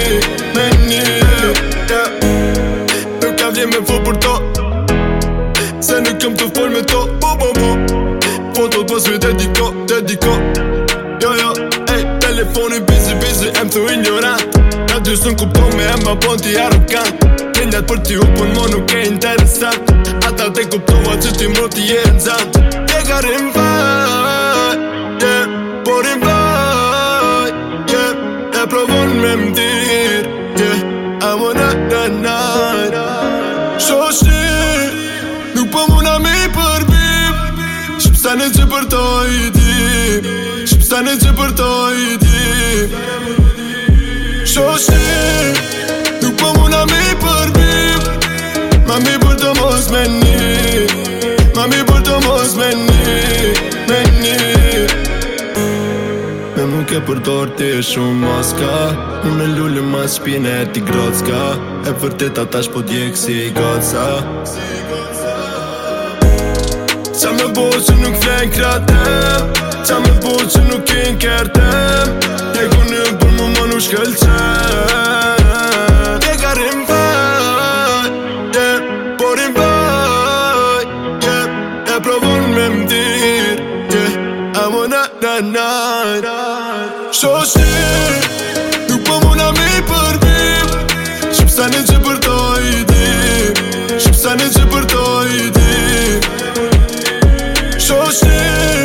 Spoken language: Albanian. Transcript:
yeah. Nuk ka vjen me fo për to, se nuk jom të fol me to. Fotot pas me dediko, jo, ej, telefoni busy, em thu ignorant. Na dy s'nën kupton me em ma bon t'i arrogant. Kindet për t'i upën mo nuk e interesant. Ata te kuptova që ti mro t'i je nxant. E ka rinvaj, yeah, po rinvaj, yeah. E provon me m'dir, yeah, I wanna night. Shoshi, nuk po muna me I përbim. Shpësane që për to I dim, shpësane që për to I dim. Shoshi, nuk po muna me I përbim. Mami për të mos me një, mami për të mos me një. Me mu ke përdor ti e shumë maska. Unë e lullu ma shpine e ti grocka. E vërtet atash po djek si I goca. Qa me bo që nuk flen kratem, qa me bo që nuk I nkertem. Je ku një për mu më nuk shkëllqen. Je ka rinvaj, yeah, po rinvaj, yeah. E provon me m'dir, yeah, I wanna night. Shoshi, nuk po muna me I përbim. Shpësane që për to I dim, shpësane që për to I dim. Shoshi,